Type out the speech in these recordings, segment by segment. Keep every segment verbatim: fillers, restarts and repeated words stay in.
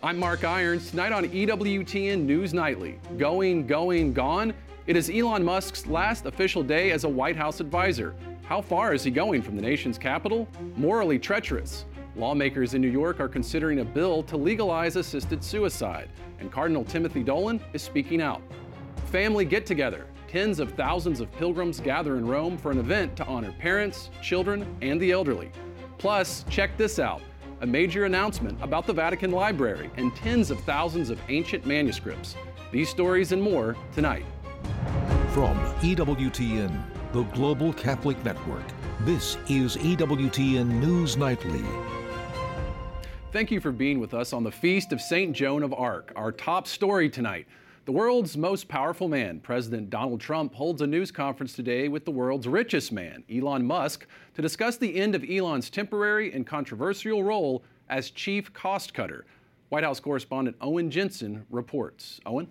I'm Mark Irons. Tonight on E W T N News Nightly. Going, going, gone? It is Elon Musk's last official day as a White House advisor. How far is he going from the nation's capital? Morally treacherous. Lawmakers in New York are considering a bill to legalize assisted suicide, and Cardinal Timothy Dolan is speaking out. Family get-together. Tens of thousands of pilgrims gather in Rome for an event to honor parents, children, and the elderly. Plus, check this out. A major announcement about the Vatican Library and tens of thousands of ancient manuscripts. These stories and more tonight. From E W T N, the Global Catholic Network, this is E W T N News Nightly. Thank you for being with us on the Feast of Saint Joan of Arc. Our top story tonight. The world's most powerful man, President Donald Trump, holds a news conference today with the world's richest man, Elon Musk, to discuss the end of Elon's temporary and controversial role as chief cost cutter. White House correspondent Owen Jensen reports. Owen?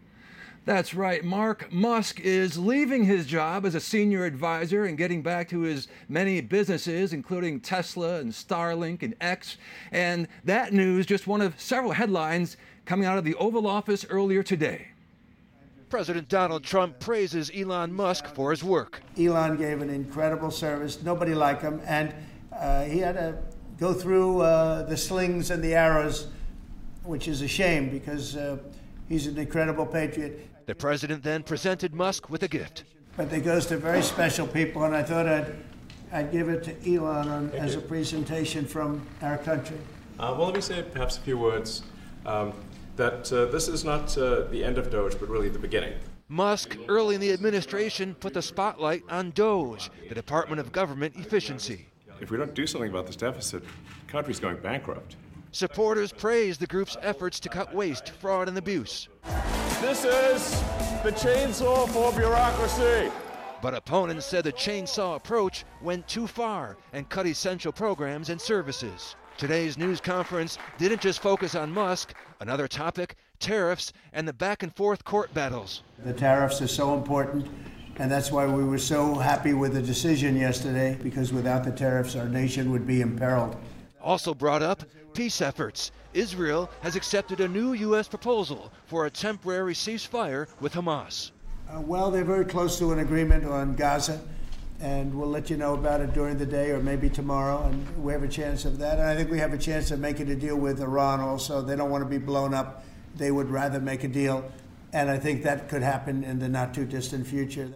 That's right, Mark. Musk is leaving his job as a senior advisor and getting back to his many businesses, including Tesla and Starlink and X. And that news, just one of several headlines coming out of the Oval Office earlier today. President Donald Trump praises Elon Musk for his work. Elon gave an incredible service, nobody like him, and uh, he had to go through uh, the slings and the arrows, which is a shame because uh, he's an incredible patriot. The president then presented Musk with a gift. But it goes to very special people, and I thought I'd, I'd give it to Elon on, as a presentation from our country. Uh, well, let me say perhaps a few words. Um, that uh, this is not uh, the end of Doge, but really the beginning. Musk, early in the administration, put the spotlight on Doge, the Department of Government Efficiency. If we don't do something about this deficit, the country's going bankrupt. Supporters praised the group's efforts to cut waste, fraud, and abuse. This is the chainsaw for bureaucracy. But opponents said the chainsaw approach went too far and cut essential programs and services. Today's news conference didn't just focus on Musk. Another topic, tariffs and the back-and-forth court battles. The tariffs are so important, and that's why we were so happy with the decision yesterday, because without the tariffs, our nation would be imperiled. Also brought up, peace efforts. Israel has accepted a new U S proposal for a temporary ceasefire with Hamas. Uh, well, they're very close to an agreement on Gaza, and we'll let you know about it during the day or maybe tomorrow, and we have a chance of that. And I think we have a chance of making a deal with Iran also. They don't want to be blown up. They would rather make a deal, and I think that could happen in the not-too-distant future.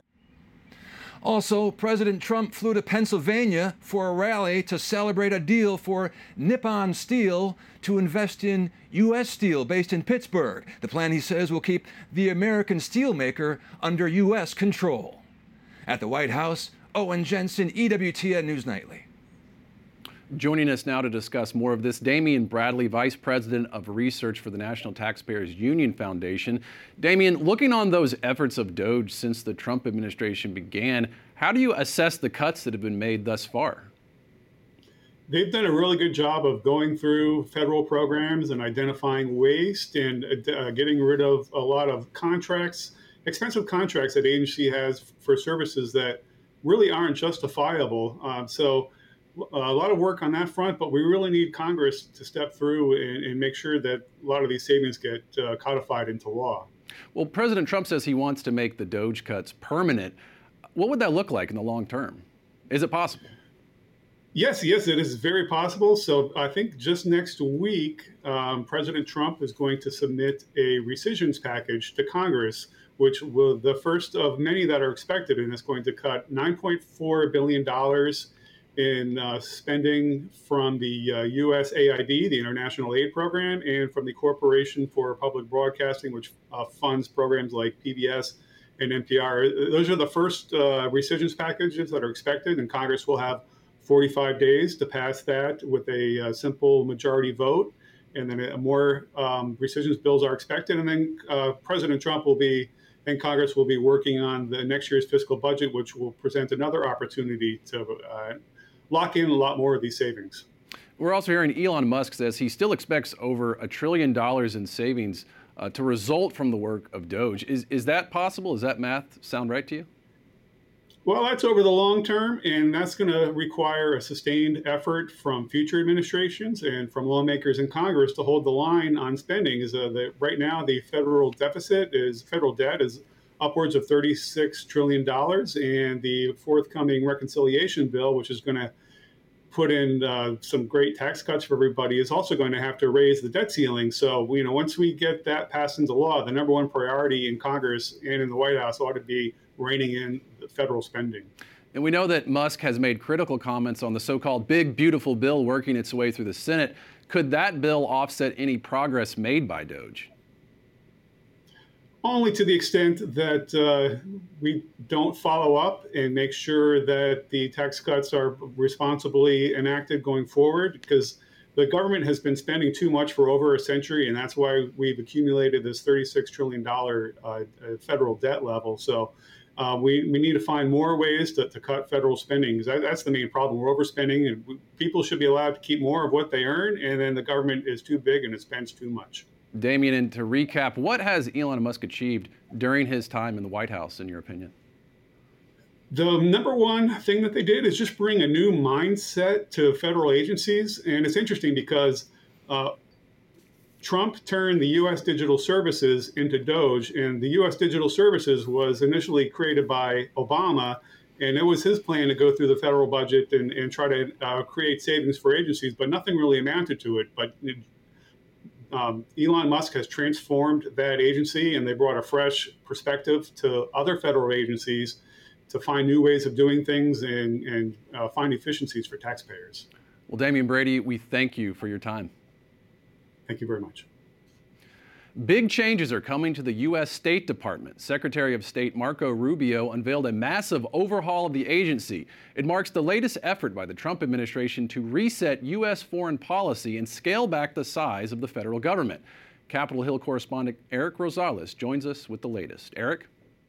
Also, President Trump flew to Pennsylvania for a rally to celebrate a deal for Nippon Steel to invest in U S steel based in Pittsburgh. The plan, he says, will keep the American steelmaker under U S control. At the White House, Owen Jensen, E W T N News Nightly. Joining us now to discuss more of this, Damian Bradley, Vice President of Research for the National Taxpayers Union Foundation. Damian, looking on those efforts of Doge since the Trump administration began, how do you assess the cuts that have been made thus far? They've done a really good job of going through federal programs and identifying waste and uh, getting rid of a lot of contracts, expensive contracts that the agency has for services that really aren't justifiable. Uh, so a lot of work on that front, but we really need Congress to step through and, and make sure that a lot of these savings get uh, codified into law. Well, President Trump says he wants to make the Doge cuts permanent. What would that look like in the long term? Is it possible? Yes, yes, it is very possible. So I think just next week, um, President Trump is going to submit a rescissions package to Congress, which will the first of many that are expected, and it's going to cut nine point four billion dollars in uh, spending from the uh, U S A I D, the International Aid Program, and from the Corporation for Public Broadcasting, which uh, funds programs like P B S and N P R. Those are the first uh, rescissions packages that are expected, and Congress will have forty-five days to pass that with a uh, simple majority vote. And then a more um, rescissions bills are expected. And then uh, President Trump will be, and Congress will be working on the next year's fiscal budget, which will present another opportunity to uh, lock in a lot more of these savings. We're also hearing Elon Musk says he still expects over a trillion dollars in savings uh, to result from the work of Doge. Is, is that possible? Does that math sound right to you? Well, that's over the long term, and that's going to require a sustained effort from future administrations and from lawmakers in Congress to hold the line on spending. Is uh, that right now the federal deficit is federal debt is upwards of thirty-six trillion dollars, and the forthcoming reconciliation bill, which is going to put in uh, some great tax cuts for everybody, is also going to have to raise the debt ceiling. So, you know, once we get that passed into law, the number one priority in Congress and in the White House ought to be reining in the federal spending. And we know that Musk has made critical comments on the so-called big, beautiful bill working its way through the Senate. Could that bill offset any progress made by Doge? Only to the extent that uh, we don't follow up and make sure that the tax cuts are responsibly enacted going forward, because the government has been spending too much for over a century, and that's why we've accumulated this thirty-six trillion dollars uh, federal debt level. So uh, we, we need to find more ways to, to cut federal spending, because that, that's the main problem. We're overspending, and we, people should be allowed to keep more of what they earn, and then the government is too big and it spends too much. Damien, and to recap, what has Elon Musk achieved during his time in the White House, in your opinion? The number one thing that they did is just bring a new mindset to federal agencies. And it's interesting because uh, Trump turned the U S Digital Services into Doge, and the U S Digital Services was initially created by Obama, and it was his plan to go through the federal budget and, and try to uh, create savings for agencies, but nothing really amounted to it. But it, Um, Elon Musk has transformed that agency, and they brought a fresh perspective to other federal agencies to find new ways of doing things and, and uh, find efficiencies for taxpayers. Well, Damien Brady, we thank you for your time. Thank you very much. Big changes are coming to the U S State Department. Secretary of State Marco Rubio unveiled a massive overhaul of the agency. It marks the latest effort by the Trump administration to reset U S foreign policy and scale back the size of the federal government. Capitol Hill correspondent Eric Rosales joins us with the latest. Eric?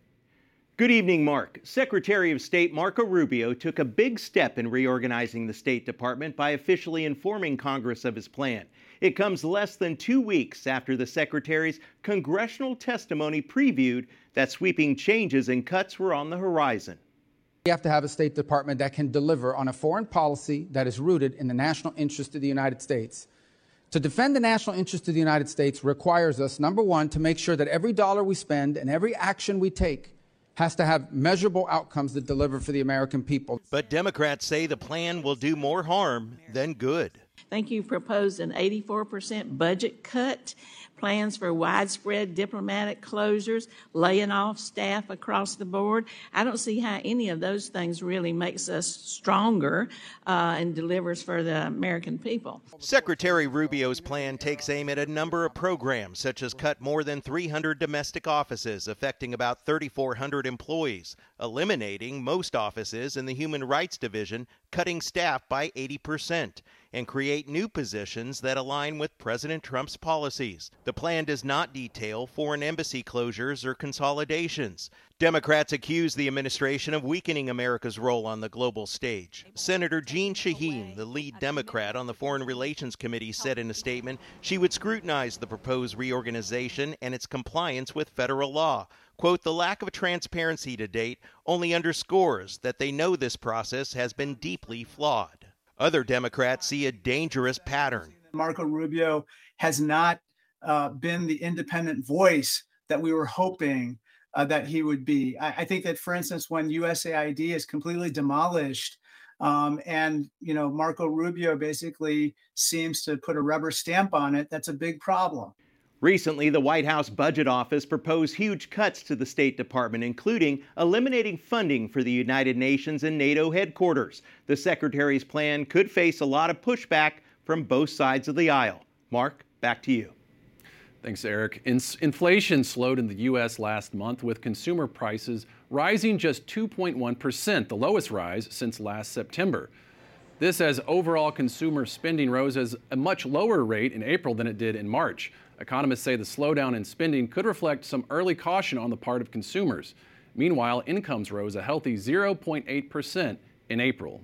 Good evening, Mark. Secretary of State Marco Rubio took a big step in reorganizing the State Department by officially informing Congress of his plan. It comes less than two weeks after the Secretary's congressional testimony previewed that sweeping changes and cuts were on the horizon. We have to have a State Department that can deliver on a foreign policy that is rooted in the national interest of the United States. To defend the national interest of the United States requires us, number one, to make sure that every dollar we spend and every action we take has to have measurable outcomes that deliver for the American people. But Democrats say the plan will do more harm than good. I think you proposed an eighty-four percent budget cut, plans for widespread diplomatic closures, laying off staff across the board. I don't see how any of those things really makes us stronger uh, and delivers for the American people. Secretary Rubio's plan takes aim at a number of programs, such as cut more than three hundred domestic offices, affecting about thirty-four hundred employees, eliminating most offices in the Human Rights Division, cutting staff by eighty percent, and create new positions that align with President Trump's policies. The plan does not detail foreign embassy closures or consolidations. Democrats accuse the administration of weakening America's role on the global stage. Senator Jeanne Shaheen, the lead Democrat on the Foreign Relations Committee, said in a statement she would scrutinize the proposed reorganization and its compliance with federal law. Quote, the lack of transparency to date only underscores that they know this process has been deeply flawed. Other Democrats see a dangerous pattern. Marco Rubio has not uh, been the independent voice that we were hoping uh, that he would be. I, I think that, for instance, when U S A I D is completely demolished um, and, you know, Marco Rubio basically seems to put a rubber stamp on it, that's a big problem. Recently, the White House Budget Office proposed huge cuts to the State Department, including eliminating funding for the United Nations and NATO headquarters. The Secretary's plan could face a lot of pushback from both sides of the aisle. Mark, back to you. Thanks, Eric. In- inflation slowed in the U S last month, with consumer prices rising just two point one percent, the lowest rise since last September. This as overall consumer spending rose at a much lower rate in April than it did in March. Economists say the slowdown in spending could reflect some early caution on the part of consumers. Meanwhile, incomes rose a healthy zero point eight percent in April.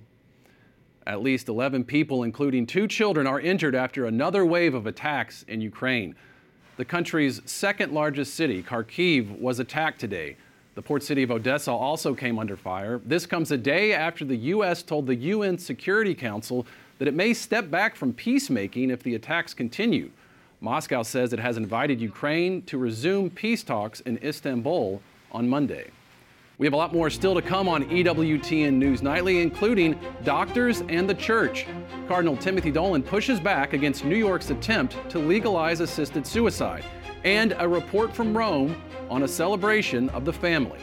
At least eleven people, including two children, are injured after another wave of attacks in Ukraine. The country's second largest city, Kharkiv, was attacked today. The port city of Odessa also came under fire. This comes a day after the U S told the U N Security Council that it may step back from peacemaking if the attacks continue. Moscow says it has invited Ukraine to resume peace talks in Istanbul on Monday. We have a lot more still to come on E W T N News Nightly, including doctors and the church. Cardinal Timothy Dolan pushes back against New York's attempt to legalize assisted suicide, and a report from Rome on a celebration of the family.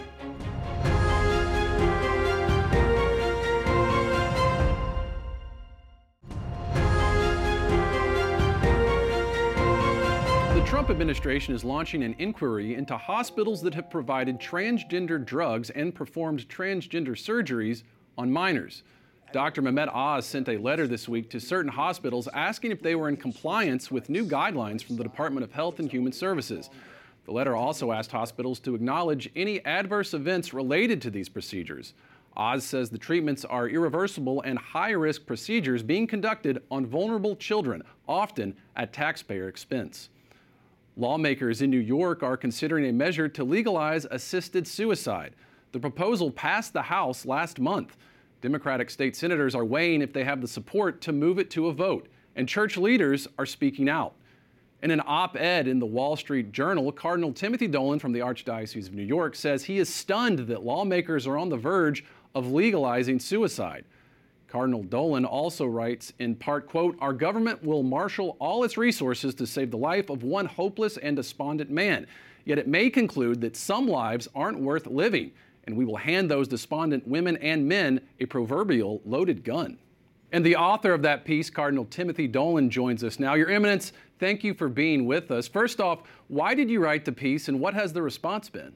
The Trump administration is launching an inquiry into hospitals that have provided transgender drugs and performed transgender surgeries on minors. Doctor Mehmet Oz sent a letter this week to certain hospitals asking if they were in compliance with new guidelines from the Department of Health and Human Services. The letter also asked hospitals to acknowledge any adverse events related to these procedures. Oz says the treatments are irreversible and high-risk procedures being conducted on vulnerable children, often at taxpayer expense. Lawmakers in New York are considering a measure to legalize assisted suicide. The proposal passed the House last month. Democratic state senators are weighing if they have the support to move it to a vote, and church leaders are speaking out. In an op-ed in the Wall Street Journal, Cardinal Timothy Dolan from the Archdiocese of New York says he is stunned that lawmakers are on the verge of legalizing suicide. Cardinal Dolan also writes in part, quote, "Our government will marshal all its resources to save the life of one hopeless and despondent man. Yet it may conclude that some lives aren't worth living, and we will hand those despondent women and men a proverbial loaded gun." And the author of that piece, Cardinal Timothy Dolan, joins us now. Your Eminence, thank you for being with us. First off, why did you write the piece, and what has the response been?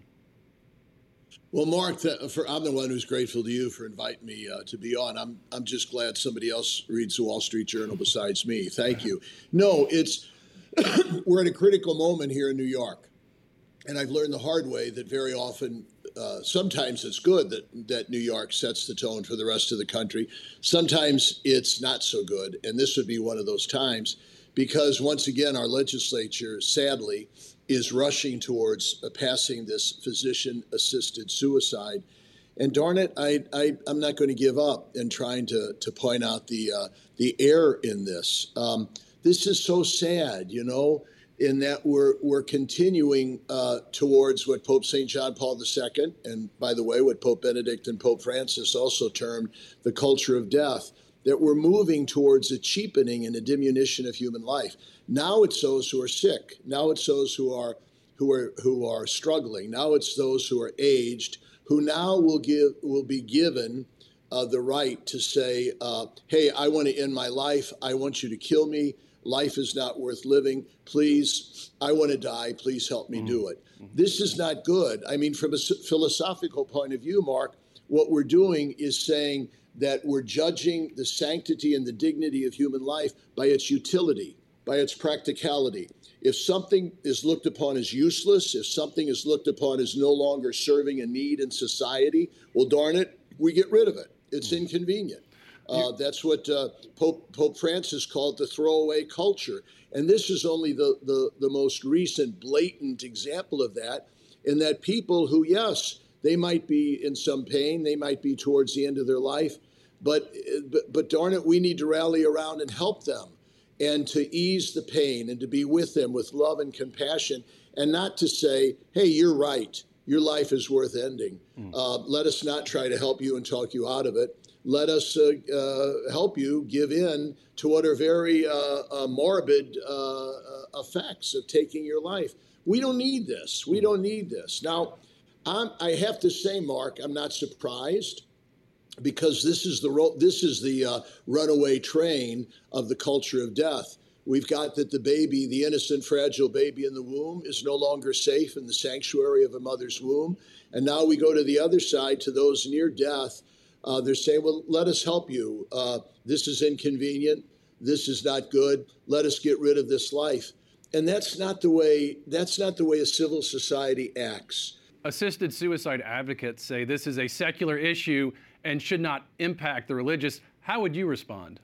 Well, Mark, for, I'm the one who's grateful to you for inviting me uh, to be on. I'm I'm just glad somebody else reads the Wall Street Journal besides me. Thank you. No, it's we're at a critical moment here in New York, and I've learned the hard way that very often, uh, sometimes it's good that that New York sets the tone for the rest of the country. Sometimes it's not so good, and this would be one of those times, because once again, our legislature, sadly, is rushing towards uh, passing this physician-assisted suicide. And darn it, I, I, I'm not going to give up in trying to, to point out the, uh, the error in this. Um, this is so sad, you know, in that we're, we're continuing uh, towards what Pope Saint John Paul the Second, and by the way, what Pope Benedict and Pope Francis also termed the culture of death, that we're moving towards a cheapening and a diminution of human life. Now it's those who are sick. Now it's those who are who are who are struggling. Now it's those who are aged, who now will give will be given uh, the right to say, uh, "Hey, I want to end my life. I want you to kill me. Life is not worth living. Please, I want to die. Please help me mm-hmm. do it." Mm-hmm. This is not good. I mean, from a philosophical point of view, Mark, what we're doing is saying that we're judging the sanctity and the dignity of human life by its utility, by its practicality. If something is looked upon as useless, if something is looked upon as no longer serving a need in society, well, darn it, we get rid of it. It's inconvenient. Uh, that's what uh, Pope, Pope Francis called the throwaway culture. And this is only the, the, the most recent blatant example of that, in that people who, yes, they might be in some pain, they might be towards the end of their life, but, but, but darn it, we need to rally around and help them, and to ease the pain and to be with them with love and compassion, and not to say, hey, you're right, your life is worth ending. Mm. Uh, let us not try to help you and talk you out of it. Let us uh, uh, help you give in to what are very uh, uh, morbid uh, effects of taking your life. We don't need this. We don't need this. Now, I'm, I have to say, Mark, I'm not surprised, because this is the ro- this is the uh, runaway train of the culture of death. We've got that the baby, the innocent, fragile baby in the womb, is no longer safe in the sanctuary of a mother's womb. And now we go to the other side, to those near death. Uh, they're saying, well, let us help you. Uh, this is inconvenient. This is not good. Let us get rid of this life. And that's not the way, that's not the way a civil society acts. Assisted suicide advocates say this is a secular issue and should not impact the religious. How would you respond?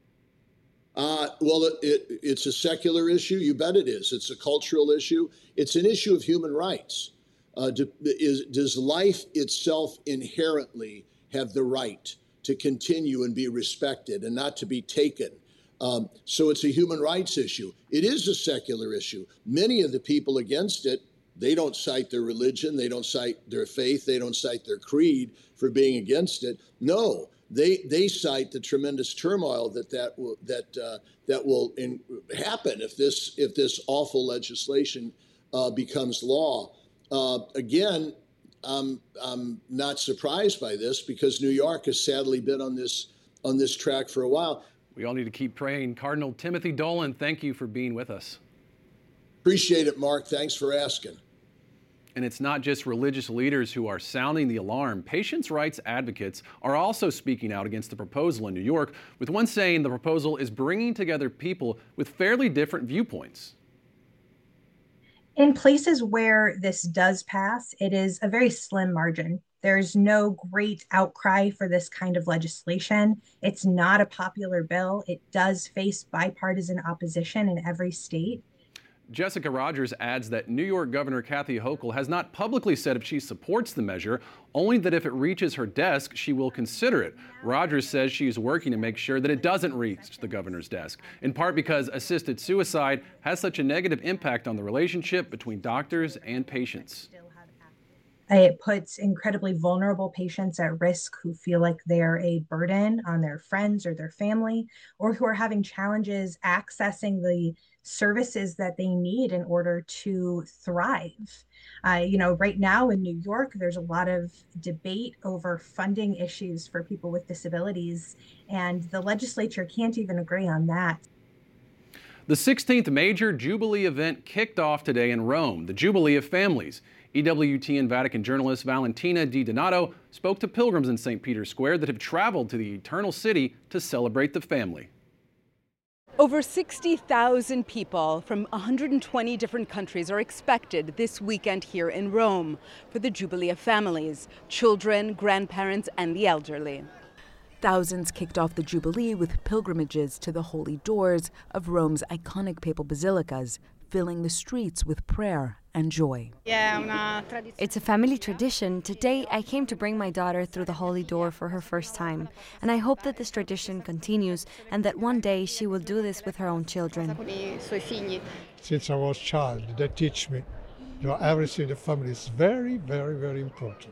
Uh, well, it, it, it's a secular issue. You bet it is. It's a cultural issue. It's an issue of human rights. Uh, do, is, does life itself inherently have the right to continue and be respected and not to be taken? Um, so it's a human rights issue. It is a secular issue. Many of the people against it, they don't cite their religion, they don't cite their faith, they don't cite their creed for being against it. No, they they cite the tremendous turmoil that that will that uh, that will in, happen if this if this awful legislation uh, becomes law. Uh, again, I'm I'm not surprised by this because New York has sadly been on this on this track for a while. We all need to keep praying. Cardinal Timothy Dolan, thank you for being with us. Appreciate it, Mark. Thanks for asking. And it's not just religious leaders who are sounding the alarm. Patients' rights advocates are also speaking out against the proposal in New York, with one saying the proposal is bringing together people with fairly different viewpoints. In places where this does pass, it is a very slim margin. There's no great outcry for this kind of legislation. It's not a popular bill. It does face bipartisan opposition in every state. Jessica Rogers adds that New York Governor Kathy Hochul has not publicly said if she supports the measure, only that if it reaches her desk, she will consider it. Rogers says she is working to make sure that it doesn't reach the governor's desk, in part because assisted suicide has such a negative impact on the relationship between doctors and patients. It puts incredibly vulnerable patients at risk who feel like they're a burden on their friends or their family, or who are having challenges accessing the services that they need in order to thrive. Uh, you know, right now in New York, there's a lot of debate over funding issues for people with disabilities, and the legislature can't even agree on that. The sixteenth major Jubilee event kicked off today in Rome, the Jubilee of Families. E W T N Vatican journalist Valentina Di Donato spoke to pilgrims in Saint Peter's Square that have traveled to the Eternal City to celebrate the family. Over sixty thousand people from one hundred twenty different countries are expected this weekend here in Rome for the Jubilee of Families, children, grandparents, and the elderly. Thousands kicked off the Jubilee with pilgrimages to the holy doors of Rome's iconic papal basilicas, filling the streets with prayer and joy. It's a family tradition. Today, I came to bring my daughter through the holy door for her first time, and I hope that this tradition continues and that one day she will do this with her own children. Since I was a child, they teach me, you know, everything in the family is very, very, very important.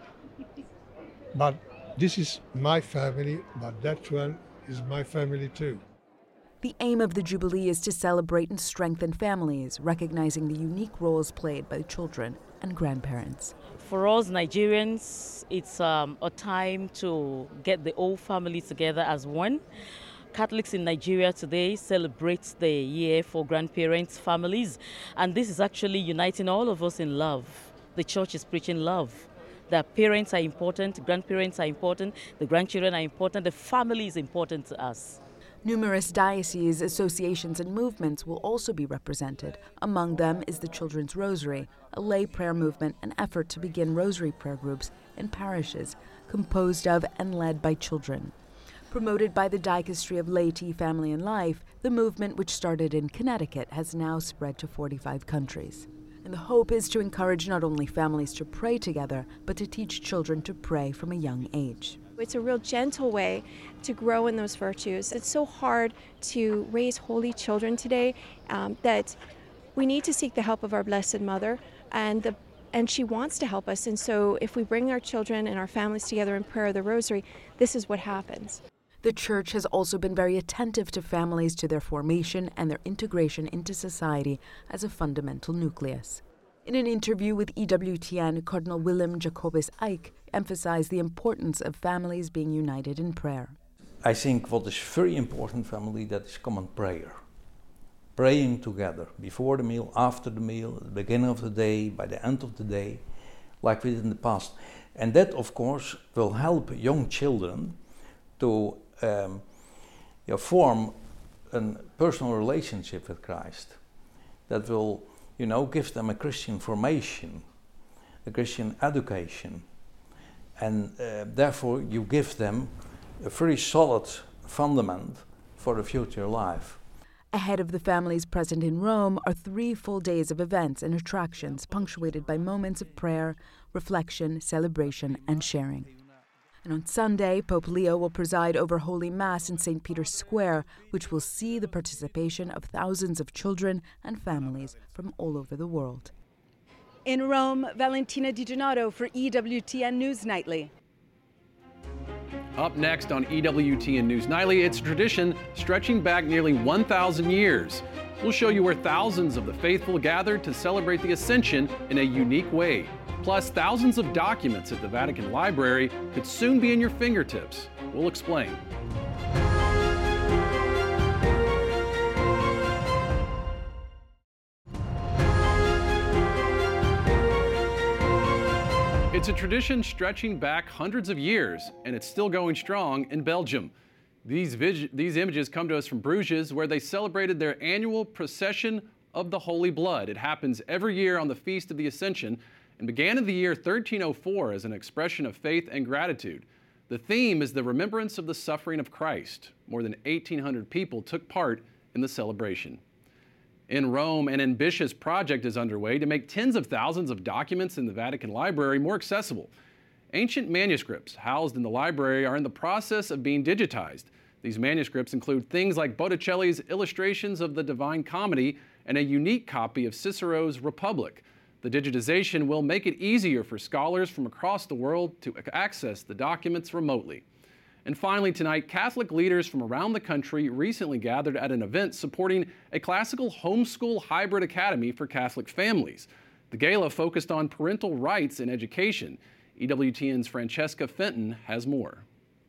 But this is my family, but that one is my family too. The aim of the Jubilee is to celebrate and strengthen families, recognizing the unique roles played by children and grandparents. For us Nigerians, it's um, a time to get the whole family together as one. Catholics in Nigeria today celebrate the year for grandparents, families, and this is actually uniting all of us in love. The church is preaching love. The parents are important, grandparents are important, the grandchildren are important, the family is important to us. Numerous dioceses, associations, and movements will also be represented. Among them is the Children's Rosary, a lay prayer movement, an effort to begin rosary prayer groups in parishes composed of and led by children. Promoted by the Dicastery of Laity, Family and Life, the movement, which started in Connecticut, has now spread to forty-five countries. And the hope is to encourage not only families to pray together, but to teach children to pray from a young age. It's a real gentle way to grow in those virtues. It's so hard to raise holy children today um, that we need to seek the help of our Blessed Mother, and the and she wants to help us. And so if we bring our children and our families together in prayer of the Rosary, this is what happens. The Church has also been very attentive to families, to their formation and their integration into society as a fundamental nucleus. In an interview with E W T N, Cardinal Willem Jacobus Eijk emphasized the importance of families being united in prayer. I think what is very important family, that is common prayer. Praying together, before the meal, after the meal, at the beginning of the day, by the end of the day, like we did in the past. And that, of course, will help young children to um, you know, form a personal relationship with Christ. That will, you know, give them a Christian formation, a Christian education. And uh, therefore you give them a very solid fundament for the future life. Ahead of the families present in Rome are three full days of events and attractions punctuated by moments of prayer, reflection, celebration, and sharing. And on Sunday, Pope Leo will preside over Holy Mass in Saint Peter's Square, which will see the participation of thousands of children and families from all over the world. In Rome, Valentina Di Donato for E W T N News Nightly. Up next on E W T N News Nightly, it's a tradition stretching back nearly one thousand years. We'll show you where thousands of the faithful gathered to celebrate the Ascension in a unique way. Plus, thousands of documents at the Vatican Library could soon be in your fingertips. We'll explain. It's a tradition stretching back hundreds of years, and it's still going strong in Belgium. These, vis- these images come to us from Bruges, where they celebrated their annual procession of the Holy Blood. It happens every year on the Feast of the Ascension and began in the year thirteen oh four as an expression of faith and gratitude. The theme is the remembrance of the suffering of Christ. More than eighteen hundred people took part in the celebration. In Rome, an ambitious project is underway to make tens of thousands of documents in the Vatican Library more accessible. Ancient manuscripts housed in the library are in the process of being digitized. These manuscripts include things like Botticelli's illustrations of the Divine Comedy and a unique copy of Cicero's Republic. The digitization will make it easier for scholars from across the world to access the documents remotely. And finally tonight, Catholic leaders from around the country recently gathered at an event supporting a classical homeschool hybrid academy for Catholic families. The gala focused on parental rights in education. E W T N's Francesca Fenton has more.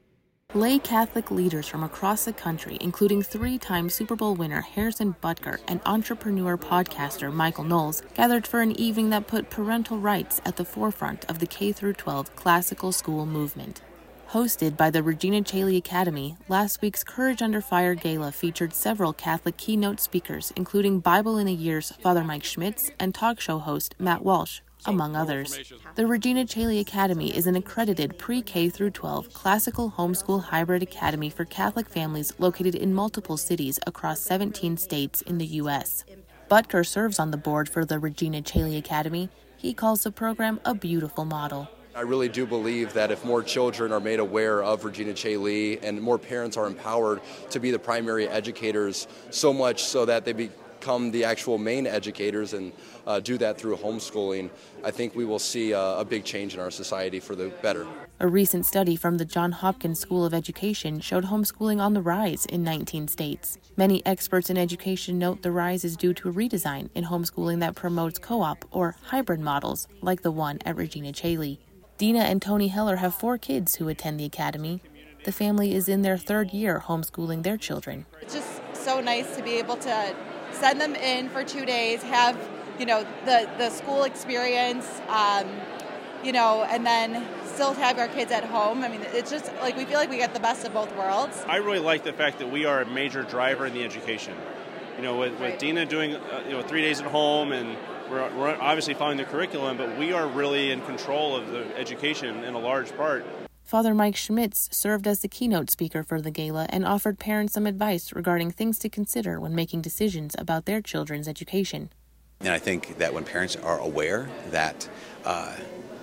Lay Catholic leaders from across the country, including three-time Super Bowl winner Harrison Butker and entrepreneur podcaster Michael Knowles, gathered for an evening that put parental rights at the forefront of the K through twelve classical school movement. Hosted by the Regina Caeli Academy, last week's Courage Under Fire Gala featured several Catholic keynote speakers, including Bible in a Year's Father Mike Schmitz and talk show host Matt Walsh, among others. The Regina Caeli Academy is an accredited pre-K through twelve classical homeschool hybrid academy for Catholic families located in multiple cities across seventeen states in the U S. Butker serves on the board for the Regina Caeli Academy. He calls the program a beautiful model. I really do believe that if more children are made aware of Regina Caeli and more parents are empowered to be the primary educators, so much so that they become the actual main educators and uh, do that through homeschooling, I think we will see a, a big change in our society for the better. A recent study from the Johns Hopkins School of Education showed homeschooling on the rise in nineteen states. Many experts in education note the rise is due to a redesign in homeschooling that promotes co-op or hybrid models like the one at Regina Caeli. Dina and Tony Heller have four kids who attend the academy. The family is in their third year homeschooling their children. It's just so nice to be able to send them in for two days, have, you know, the, the school experience, um, you know, and then still have our kids at home. I mean, it's just like we feel like we get the best of both worlds. I really like the fact that we are a major driver in the education. You know, with, with Dina doing, uh, you know, three days at home, and we're, we're obviously following the curriculum, but we are really in control of the education in a large part. Father Mike Schmitz served as the keynote speaker for the gala and offered parents some advice regarding things to consider when making decisions about their children's education. And I think that when parents are aware that uh,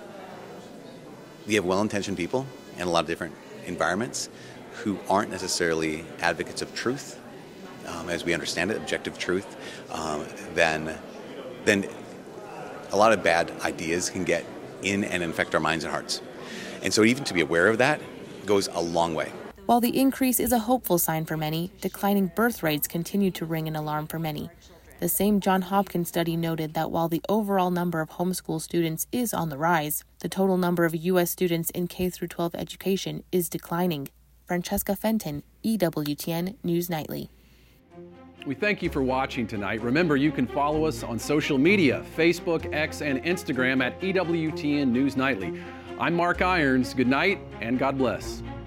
we have well-intentioned people in a lot of different environments who aren't necessarily advocates of truth, um, as we understand it, objective truth, um, then, then a lot of bad ideas can get in and infect our minds and hearts. And so even to be aware of that goes a long way. While the increase is a hopeful sign for many, declining birth rates continue to ring an alarm for many. The same Johns Hopkins study noted that while the overall number of homeschool students is on the rise, the total number of U S students in K through twelve education is declining. Francesca Fenton, E W T N News Nightly. We thank you for watching tonight. Remember, you can follow us on social media, Facebook, X, and Instagram at E W T N News Nightly. I'm Mark Irons. Good night and God bless.